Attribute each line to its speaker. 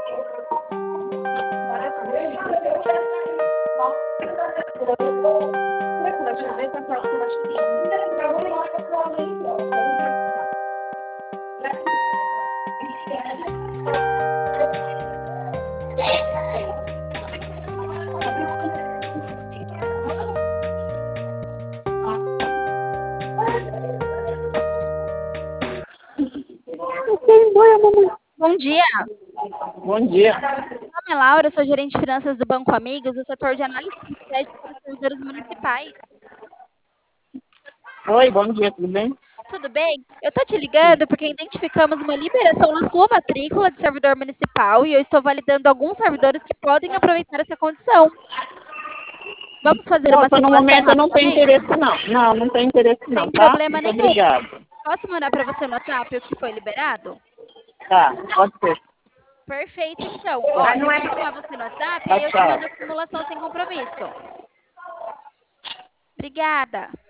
Speaker 1: Bom dia.
Speaker 2: Bom dia.
Speaker 1: Meu nome é Laura, sou gerente de finanças do Banco Amigos, do setor de análise de crédito para os servidores municipais.
Speaker 2: Oi, bom dia, tudo bem?
Speaker 1: Tudo bem? Eu estou te ligando porque identificamos uma liberação na sua matrícula de servidor municipal e eu estou validando alguns servidores que podem aproveitar essa condição. Vamos fazer uma
Speaker 2: Nossa, no
Speaker 1: simulação
Speaker 2: momento eu não tenho
Speaker 1: rapidamente?
Speaker 2: interesse não. Não, não tenho interesse não,
Speaker 1: Sem
Speaker 2: tá?
Speaker 1: problema
Speaker 2: Muito
Speaker 1: nenhum.
Speaker 2: obrigado.
Speaker 1: Posso mandar para você no WhatsApp o que foi liberado?
Speaker 2: Tá, pode ser.
Speaker 1: Perfeito, então. Ó, eu vou chamar você no WhatsApp e
Speaker 2: Tchau,
Speaker 1: aí eu te
Speaker 2: tchau.
Speaker 1: mando a simulação sem compromisso. Obrigada.